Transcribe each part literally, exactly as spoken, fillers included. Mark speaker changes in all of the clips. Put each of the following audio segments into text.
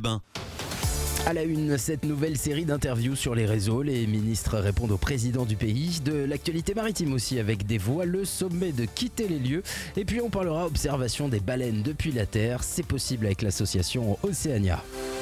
Speaker 1: Albin.
Speaker 2: À la une, cette nouvelle série d'interviews sur les réseaux, les ministres répondent au président du pays, de l'actualité maritime aussi avec des voileux sommets de quitter les lieux. Et puis on parlera observation des baleines depuis la Terre, c'est possible avec l'association Océania.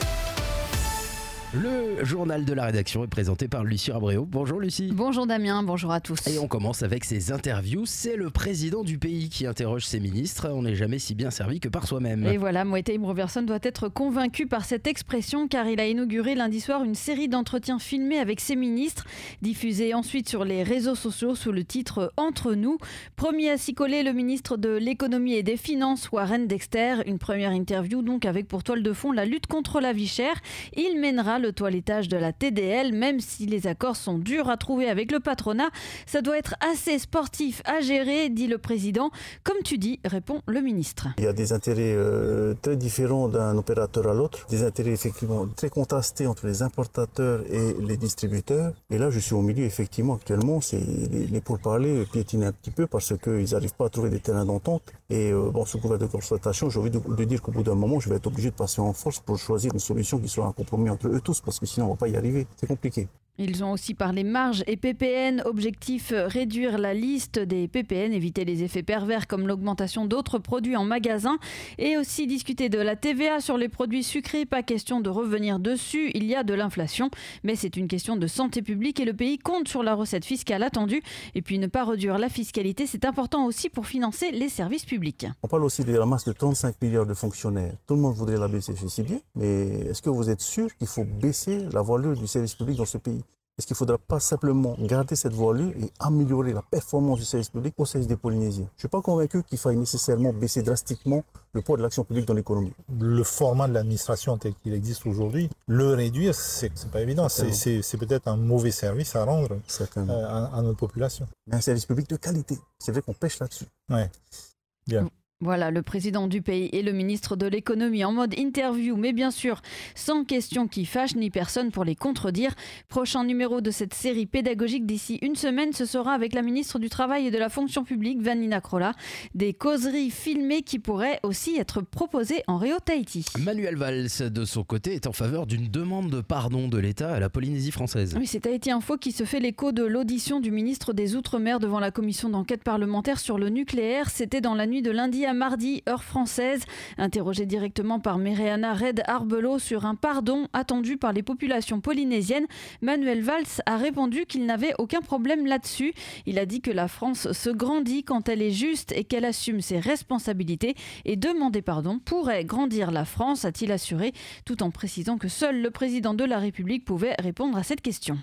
Speaker 2: Le journal de la rédaction est présenté par Lucie Rabréau. Bonjour Lucie.
Speaker 3: Bonjour Damien, bonjour à tous.
Speaker 2: Et on commence avec ces interviews. C'est le président du pays qui interroge ses ministres. On n'est jamais si bien servi que par soi-même.
Speaker 3: Et voilà, Moetai Broverson doit être convaincu par cette expression car il a inauguré lundi soir une série d'entretiens filmés avec ses ministres, diffusés ensuite sur les réseaux sociaux sous le titre « Entre nous ». Premier à s'y coller, le ministre de l'économie et des finances, Warren Dexter. Une première interview donc avec pour toile de fond la lutte contre la vie chère. Il mènera le toilettage de la T D L, même si les accords sont durs à trouver avec le patronat. Ça doit être assez sportif à gérer, dit le président. Comme tu dis, répond le ministre.
Speaker 4: Il y a des intérêts euh, très différents d'un opérateur à l'autre, des intérêts effectivement très contrastés entre les importateurs et les distributeurs. Et là, je suis au milieu, effectivement, actuellement, c'est les, les pourparlers piétinent un petit peu parce qu'ils n'arrivent pas à trouver des terrains d'entente. Et euh, bon, sous couvert de constatation, j'ai envie de, de dire qu'au bout d'un moment, je vais être obligé de passer en force pour choisir une solution qui soit un compromis entre eux tous, parce que sinon on ne va pas y arriver. C'est compliqué.
Speaker 3: Ils ont aussi parlé marge et P P N. Objectif, réduire la liste des P P N, éviter les effets pervers comme l'augmentation d'autres produits en magasin et aussi discuter de la T V A sur les produits sucrés. Pas question de revenir dessus, il y a de l'inflation, mais c'est une question de santé publique et le pays compte sur la recette fiscale attendue. Et puis ne pas réduire la fiscalité, c'est important aussi pour financer les services publics.
Speaker 4: On parle aussi de la masse de trente-cinq milliards de fonctionnaires. Tout le monde voudrait la baisser, je sais bien, mais est-ce que vous êtes sûr qu'il faut baisser la voilure du service public dans ce pays ? Est-ce qu'il ne faudra pas simplement garder cette voilure et améliorer la performance du service public au service des Polynésiens ? Je ne suis pas convaincu qu'il faille nécessairement baisser drastiquement le poids de l'action publique dans l'économie.
Speaker 5: Le format de l'administration tel qu'il existe aujourd'hui, le réduire, c'est, c'est pas évident. C'est, c'est, c'est peut-être un mauvais service à rendre euh, à, à notre population.
Speaker 4: Mais un service public de qualité. C'est vrai qu'on pêche là-dessus.
Speaker 5: Ouais. Bien.
Speaker 3: Voilà, le président du pays et le ministre de l'économie en mode interview, mais bien sûr, sans questions qui fâchent ni personne pour les contredire. Prochain numéro de cette série pédagogique d'ici une semaine, ce sera avec la ministre du Travail et de la Fonction publique, Vanina Krolo. Des causeries filmées qui pourraient aussi être proposées en Réau Tahiti.
Speaker 2: Manuel Valls, de son côté, est en faveur d'une demande de pardon de l'État à la Polynésie française.
Speaker 3: Oui, c'est Tahiti Info qui se fait l'écho de l'audition du ministre des Outre-mer devant la commission d'enquête parlementaire sur le nucléaire. C'était dans la nuit de lundi à mardi, heure française. Interrogé directement par Mereana Red Arbelo sur un pardon attendu par les populations polynésiennes, Manuel Valls a répondu qu'il n'avait aucun problème là-dessus. Il a dit que la France se grandit quand elle est juste et qu'elle assume ses responsabilités et demander pardon pourrait grandir la France, a-t-il assuré, tout en précisant que seul le président de la République pouvait répondre à cette question.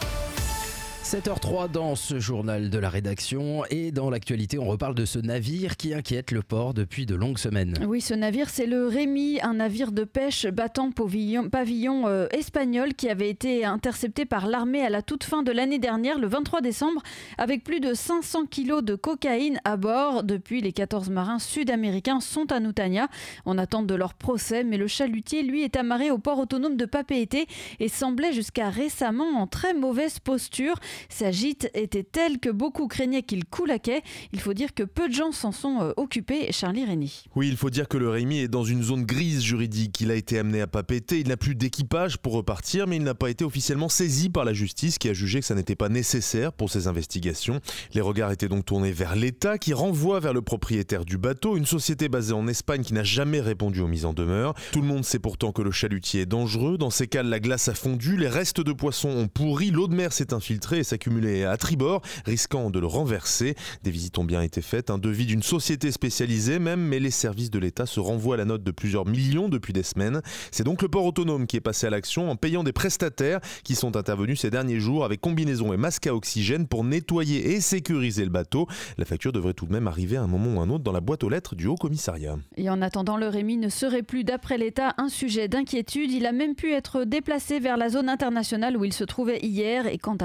Speaker 2: sept heures zéro trois dans ce journal de la rédaction et dans l'actualité, on reparle de ce navire qui inquiète le port depuis de longues semaines.
Speaker 3: Oui, ce navire, c'est le Rémi, un navire de pêche battant pavillon, pavillon euh, espagnol qui avait été intercepté par l'armée à la toute fin de l'année dernière, le vingt-trois décembre, avec plus de cinq cents kilos de cocaïne à bord. Depuis, les quatorze marins sud-américains sont à Nutania en attente de leur procès, mais le chalutier, lui, est amarré au port autonome de Papeete et semblait jusqu'à récemment en très mauvaise posture. Sa gîte était telle que beaucoup craignaient qu'il coule à quai. Il faut dire que peu de gens s'en sont euh, occupés. Charlie Rény.
Speaker 6: Oui, il faut dire que le Rémi est dans une zone grise juridique. Il a été amené à Papeete. Il n'a plus d'équipage pour repartir, mais il n'a pas été officiellement saisi par la justice qui a jugé que ça n'était pas nécessaire pour ses investigations. Les regards étaient donc tournés vers l'État qui renvoie vers le propriétaire du bateau, une société basée en Espagne qui n'a jamais répondu aux mises en demeure. Tout le monde sait pourtant que le chalutier est dangereux. Dans ces cales, la glace a fondu, les restes de poissons ont pourri, l'eau de mer s'est infiltrée et s'accumulait à tribord, risquant de le renverser. Des visites ont bien été faites, un devis d'une société spécialisée même, mais les services de l'État se renvoient à la note de plusieurs millions depuis des semaines. C'est donc le port autonome qui est passé à l'action en payant des prestataires qui sont intervenus ces derniers jours avec combinaison et masque à oxygène pour nettoyer et sécuriser le bateau. La facture devrait tout de même arriver à un moment ou un autre dans la boîte aux lettres du Haut-Commissariat.
Speaker 3: Et en attendant, le Rémi ne serait plus, d'après l'État, un sujet d'inquiétude. Il a même pu être déplacé vers la zone internationale où il se trouvait hier. Et quant à l'armateur,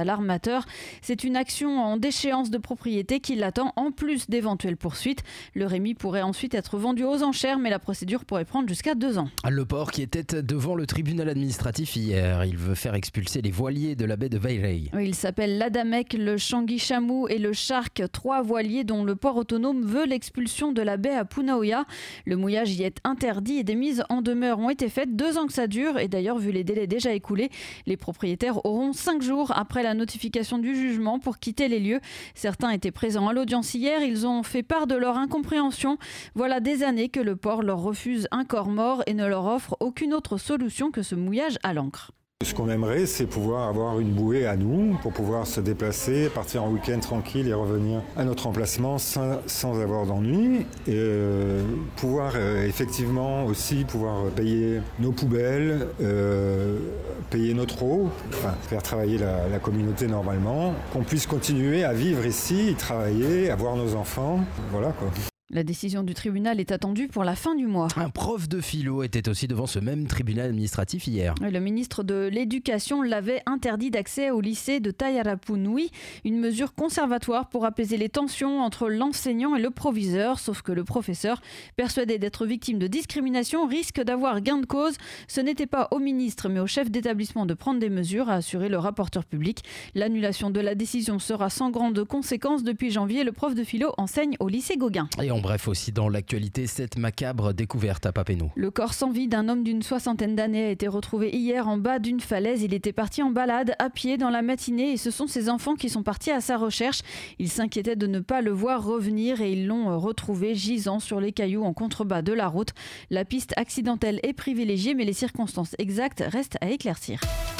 Speaker 3: opérateur. C'est une action en déchéance de propriété qui l'attend en plus d'éventuelles poursuites. Le Rémi pourrait ensuite être vendu aux enchères, mais la procédure pourrait prendre jusqu'à deux ans.
Speaker 2: Le port qui était devant le tribunal administratif hier, il veut faire expulser les voiliers de la baie de Vairei.
Speaker 3: Il s'appelle l'Adamek, le Changi Chamou et le Shark, trois voiliers dont le port autonome veut l'expulsion de la baie à Punaoya. Le mouillage y est interdit et des mises en demeure ont été faites. Deux ans que ça dure et d'ailleurs, vu les délais déjà écoulés, les propriétaires auront cinq jours après la notification du jugement pour quitter les lieux. Certains étaient présents à l'audience hier, ils ont fait part de leur incompréhension. Voilà des années que le port leur refuse un corps mort et ne leur offre aucune autre solution que ce mouillage à l'ancre.
Speaker 1: Ce qu'on aimerait, c'est pouvoir avoir une bouée à nous pour pouvoir se déplacer, partir en week-end tranquille et revenir à notre emplacement sans, sans avoir d'ennui. Et euh, pouvoir euh, effectivement aussi pouvoir payer nos poubelles, euh, payer notre eau, enfin, faire travailler la, la communauté normalement, qu'on puisse continuer à vivre ici, travailler, avoir nos enfants. Voilà quoi.
Speaker 3: La décision du tribunal est attendue pour la fin du mois.
Speaker 2: Un prof de philo était aussi devant ce même tribunal administratif hier.
Speaker 3: Le ministre de l'Éducation l'avait interdit d'accès au lycée de Tayarapunui, une mesure conservatoire pour apaiser les tensions entre l'enseignant et le proviseur, sauf que le professeur, persuadé d'être victime de discrimination, risque d'avoir gain de cause. Ce n'était pas au ministre mais au chef d'établissement de prendre des mesures, a assuré le rapporteur public. L'annulation de la décision sera sans grande conséquence. Depuis janvier, le prof de philo enseigne au lycée Gauguin.
Speaker 2: Et en bref, aussi dans l'actualité, cette macabre découverte à Papeete.
Speaker 3: Le corps sans vie d'un homme d'une soixantaine d'années a été retrouvé hier en bas d'une falaise. Il était parti en balade à pied dans la matinée et ce sont ses enfants qui sont partis à sa recherche. Ils s'inquiétaient de ne pas le voir revenir et ils l'ont retrouvé gisant sur les cailloux en contrebas de la route. La piste accidentelle est privilégiée mais les circonstances exactes restent à éclaircir.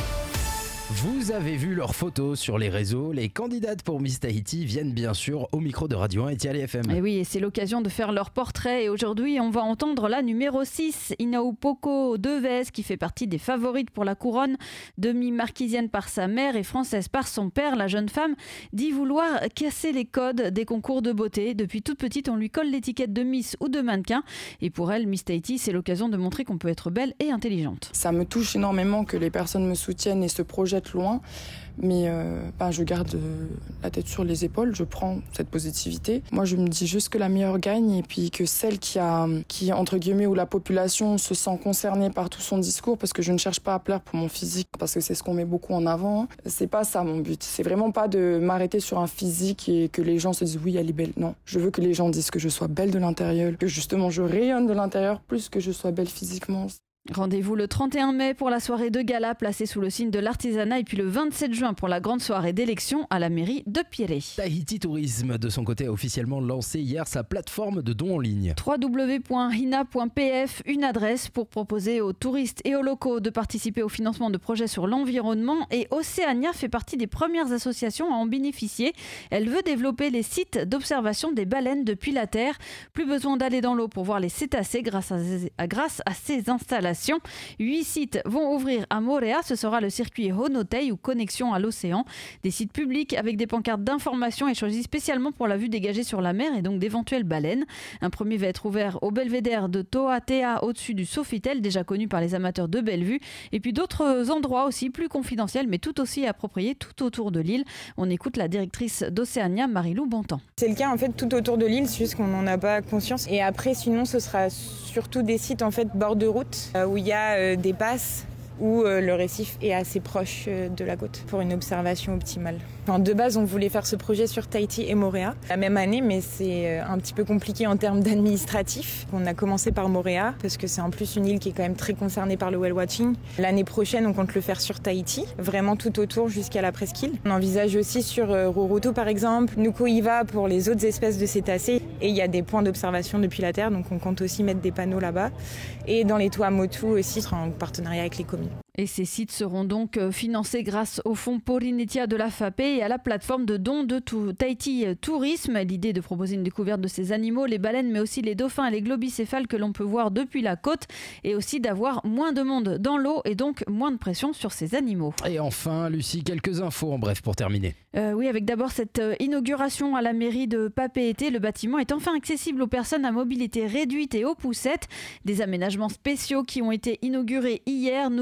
Speaker 2: Vous avez vu leurs photos sur les réseaux. Les candidates pour Miss Tahiti viennent bien sûr au micro de Radio un et Tiali F M.
Speaker 3: Et oui, et c'est l'occasion de faire leur portrait. Et aujourd'hui, on va entendre la numéro six, Inaupoko Deves, qui fait partie des favorites pour la couronne. Demi-marquisienne par sa mère et française par son père, la jeune femme dit vouloir casser les codes des concours de beauté. Depuis toute petite, on lui colle l'étiquette de Miss ou de mannequin. Et pour elle, Miss Tahiti, c'est l'occasion de montrer qu'on peut être belle et intelligente.
Speaker 7: Ça me touche énormément que les personnes me soutiennent et se projettent loin, mais euh, ben, je garde euh, la tête sur les épaules, je prends cette positivité. Moi, je me dis juste que la meilleure gagne et puis que celle qui a, qui entre guillemets, où la population se sent concernée par tout son discours, parce que je ne cherche pas à plaire pour mon physique, parce que c'est ce qu'on met beaucoup en avant. C'est pas ça mon but. C'est vraiment pas de m'arrêter sur un physique et que les gens se disent oui, elle est belle. Non, je veux que les gens disent que je sois belle de l'intérieur, que justement je rayonne de l'intérieur plus que je sois belle physiquement.
Speaker 3: Rendez-vous le trente et un mai pour la soirée de gala placée sous le signe de l'artisanat et puis le vingt-sept juin pour la grande soirée d'élection à la mairie de Pierré.
Speaker 2: Tahiti Tourisme, de son côté, a officiellement lancé hier sa plateforme de dons en ligne.
Speaker 3: w w w point hina point p f, une adresse pour proposer aux touristes et aux locaux de participer au financement de projets sur l'environnement. Et Océania fait partie des premières associations à en bénéficier. Elle veut développer les sites d'observation des baleines depuis la Terre. Plus besoin d'aller dans l'eau pour voir les cétacés grâce à, grâce à ces installations. Huit sites vont ouvrir à Moorea. Ce sera le circuit Honotei ou connexion à l'océan. Des sites publics avec des pancartes d'information et choisis spécialement pour la vue dégagée sur la mer et donc d'éventuelles baleines. Un premier va être ouvert au belvédère de Toatea au-dessus du Sofitel, déjà connu par les amateurs de belle vue. Et puis d'autres endroits aussi plus confidentiels mais tout aussi appropriés tout autour de l'île. On écoute la directrice d'Océania, Marie-Lou Bontemps.
Speaker 8: C'est le cas en fait tout autour de l'île, c'est juste qu'on n'en a pas conscience. Et après sinon ce sera surtout des sites en fait bord de route où il y a euh, des passes où euh, le récif est assez proche euh, de la côte pour une observation optimale. Enfin, de base, on voulait faire ce projet sur Tahiti et Moorea la même année, mais c'est euh, un petit peu compliqué en termes d'administratif. On a commencé par Moorea parce que c'est en plus une île qui est quand même très concernée par le whale watching. L'année prochaine, on compte le faire sur Tahiti, vraiment tout autour jusqu'à la presqu'île. On envisage aussi sur euh, Rurutu par exemple, Nuku'iva pour les autres espèces de cétacés. Et il y a des points d'observation depuis la Terre, donc on compte aussi mettre des panneaux là-bas. Et dans les Tuamotu aussi, en partenariat avec les communes.
Speaker 3: Et ces sites seront donc financés grâce au fonds Polynetia de la F A P et à la plateforme de dons de Tahiti Tourisme. L'idée est de proposer une découverte de ces animaux, les baleines, mais aussi les dauphins et les globicéphales que l'on peut voir depuis la côte, et aussi d'avoir moins de monde dans l'eau et donc moins de pression sur ces animaux.
Speaker 2: Et enfin, Lucie, quelques infos en bref pour terminer.
Speaker 3: Euh, oui, avec d'abord cette inauguration à la mairie de Papeete. Le bâtiment est enfin accessible aux personnes à mobilité réduite et aux poussettes. Des aménagements spéciaux qui ont été inaugurés hier. Nouvelle place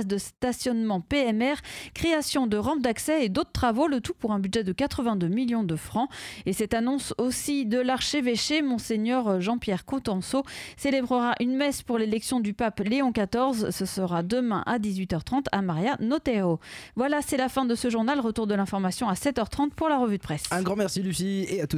Speaker 3: places de stationnement P M R, création de rampes d'accès et d'autres travaux, le tout pour un budget de quatre-vingt-deux millions de francs. Et cette annonce aussi de l'archevêché, Monseigneur Jean-Pierre Cotenso célébrera une messe pour l'élection du pape Léon quatorze. Ce sera demain à dix-huit heures trente à Maria Notero. Voilà, c'est la fin de ce journal. Retour de l'information à sept heures trente pour la revue de presse.
Speaker 2: Un grand merci Lucie et à tout